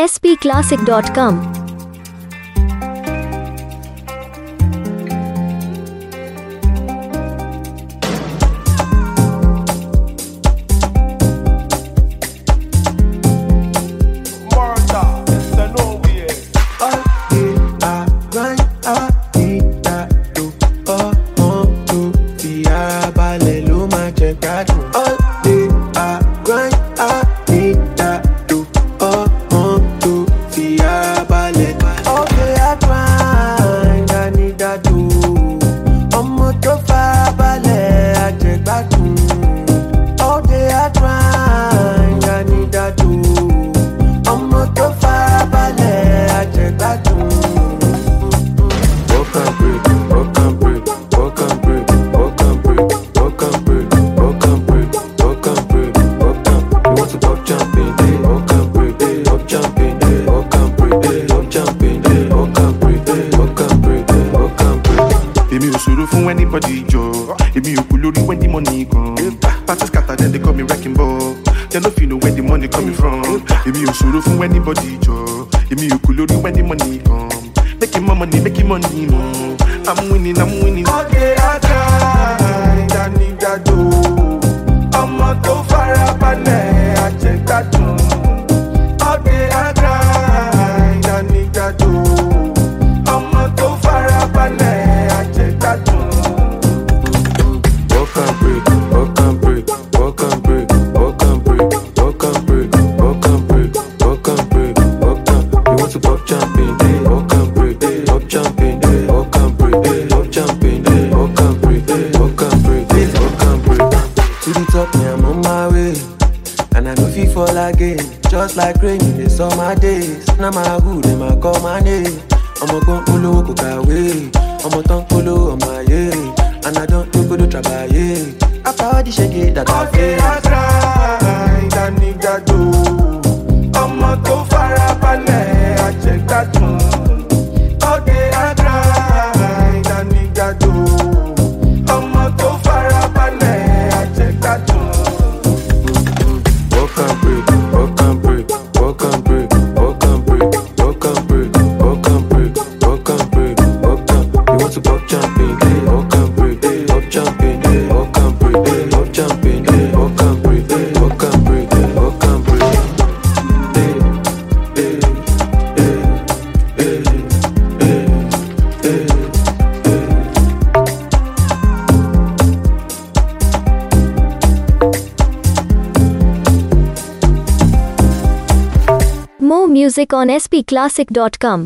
spclassic.com. Anybody Joe, if you could load when the money come. Parties scatter, then they call me wrecking ball. They don't feel know where the money coming from. If you sure from anybody Joe, if you could load when the money come. Making my money, no. I'm winning. Okay, I try, I need that do. I'm not too far up and I check that too. Okay, I try, I need that do. I'm not too far up and I check that too. Just like rain in the summer days. Now my hood, them I call my name. I'm a gun polo, go away. I'm a tongue polo on my yeah. And I don't do good trabaye. After all the shake it that I feel. I tried, I need that do. I'm a go far up and I check that too. Okay, I tried, I need that do. I'm a go far up and I check that too. More music on spclassic.com.